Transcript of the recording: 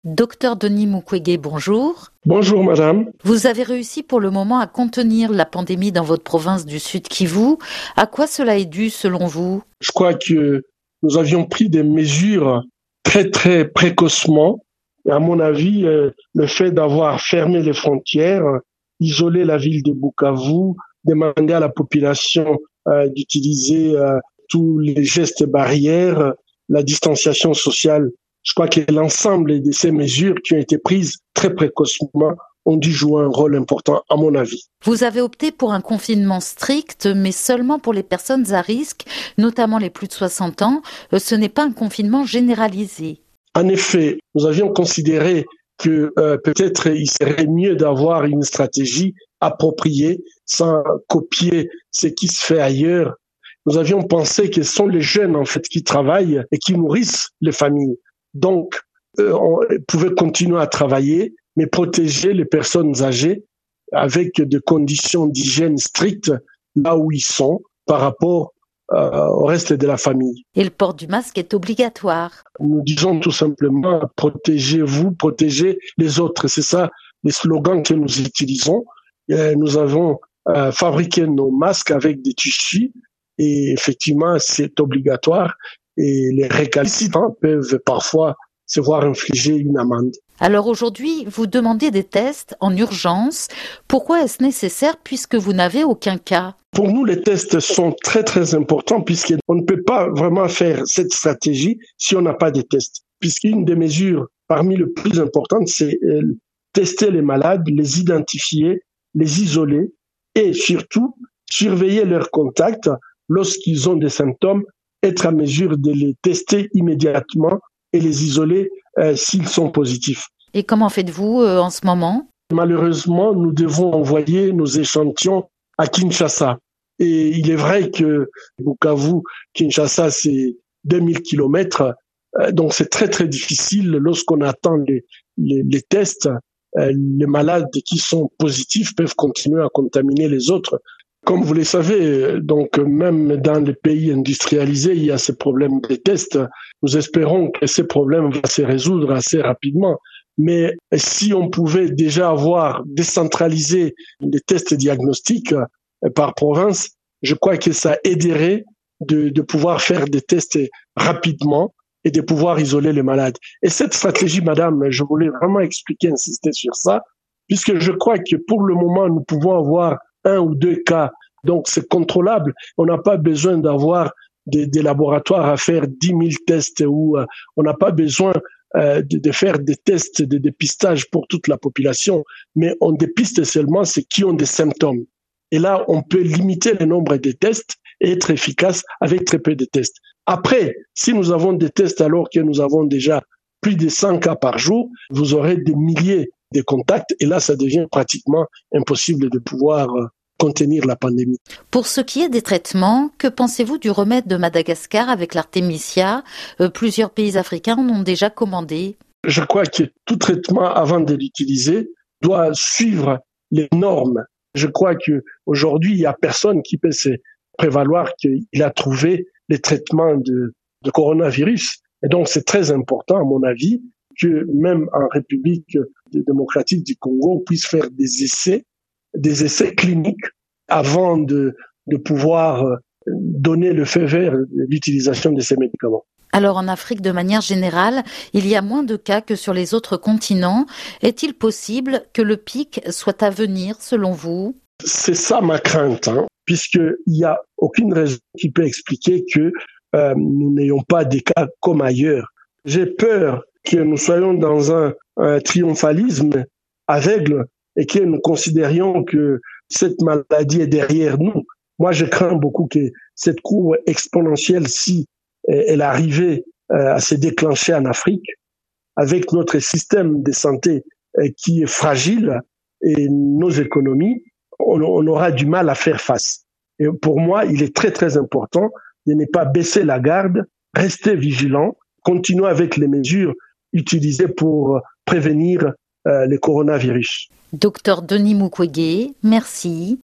Docteur Denis Mukwege, bonjour. Bonjour madame. Vous avez réussi pour le moment à contenir la pandémie dans votre province du Sud Kivu. À quoi cela est dû selon vous? Je crois que nous avions pris des mesures très précocement. Et à mon avis, le fait d'avoir fermé les frontières, isolé la ville de Bukavu, demander à la population d'utiliser tous les gestes barrières, la distanciation sociale, je crois que l'ensemble de ces mesures qui ont été prises très précocement ont dû jouer un rôle important, à mon avis. Vous avez opté pour un confinement strict, mais seulement pour les personnes à risque, notamment les plus de 60 ans. Ce n'est pas un confinement généralisé. En effet, nous avions considéré que peut-être il serait mieux d'avoir une stratégie appropriée, sans copier ce qui se fait ailleurs. Nous avions pensé que ce sont les jeunes en fait qui travaillent et qui nourrissent les familles. Donc, on pouvait continuer à travailler, mais protéger les personnes âgées avec des conditions d'hygiène strictes là où ils sont par rapport au reste de la famille. Et le port du masque est obligatoire. Nous disons tout simplement protégez-vous, protégez les autres. C'est ça les slogans que nous utilisons. Et nous avons fabriqué nos masques avec des tissus et effectivement c'est obligatoire. Et les récalcitrants peuvent parfois se voir infliger une amende. Alors aujourd'hui, vous demandez des tests en urgence. Pourquoi est-ce nécessaire puisque vous n'avez aucun cas? Pour nous, les tests sont très importants puisqu'on ne peut pas vraiment faire cette stratégie si on n'a pas de tests. Puisqu'une des mesures parmi les plus importantes, c'est tester les malades, les identifier, les isoler et surtout surveiller leurs contacts lorsqu'ils ont des symptômes, être à mesure de les tester immédiatement et les isoler s'ils sont positifs. Et comment faites-vous en ce moment? Malheureusement, nous devons envoyer nos échantillons à Kinshasa. Et il est vrai que Bukavu, Kinshasa, c'est 2000 kilomètres. Donc c'est très difficile lorsqu'on attend les tests. Les malades qui sont positifs peuvent continuer à contaminer les autres. Comme vous le savez, donc même dans les pays industrialisés, il y a ces problèmes de tests. Nous espérons que ces problèmes vont se résoudre assez rapidement. Mais si on pouvait déjà avoir décentralisé les tests diagnostiques par province, je crois que ça aiderait de pouvoir faire des tests rapidement et de pouvoir isoler les malades. Et cette stratégie, madame, je voulais vraiment expliquer, insister sur ça, puisque je crois que pour le moment, nous pouvons avoir 1 ou 2 cas. Donc, c'est contrôlable. On n'a pas besoin d'avoir des laboratoires à faire 10 000 tests ou on n'a pas besoin de faire des tests de dépistage pour toute la population, mais on dépiste seulement ceux qui ont des symptômes. Et là, on peut limiter le nombre de tests et être efficace avec très peu de tests. Après, si nous avons des tests alors que nous avons déjà plus de 100 cas par jour, vous aurez des milliers de contacts et là, ça devient pratiquement impossible de pouvoir contenir la pandémie. Pour ce qui est des traitements, que pensez-vous du remède de Madagascar avec l'artémisia? Plusieurs pays africains en ont déjà commandé. Je crois que tout traitement, avant de l'utiliser, doit suivre les normes. Je crois qu'aujourd'hui, il n'y a personne qui peut se prévaloir qu'il a trouvé les traitements de coronavirus. Et donc, c'est très important, à mon avis, que même en République démocratique du Congo, on puisse faire des essais cliniques avant de pouvoir donner le feu vert de l'utilisation de ces médicaments. Alors en Afrique, de manière générale, il y a moins de cas que sur les autres continents. Est-il possible que le pic soit à venir, selon vous? C'est ça ma crainte, puisqu'il n'y a aucune raison qui peut expliquer que nous n'ayons pas des cas comme ailleurs. J'ai peur que nous soyons dans un triomphalisme aveugle et que nous considérions que cette maladie est derrière nous. Moi, je crains beaucoup que cette courbe exponentielle, si elle arrivait à se déclencher en Afrique, avec notre système de santé qui est fragile et nos économies, on aura du mal à faire face. Et pour moi, il est très important de ne pas baisser la garde, rester vigilant, continuer avec les mesures utilisées pour prévenir le coronavirus. Docteur Denis Mukwege, merci.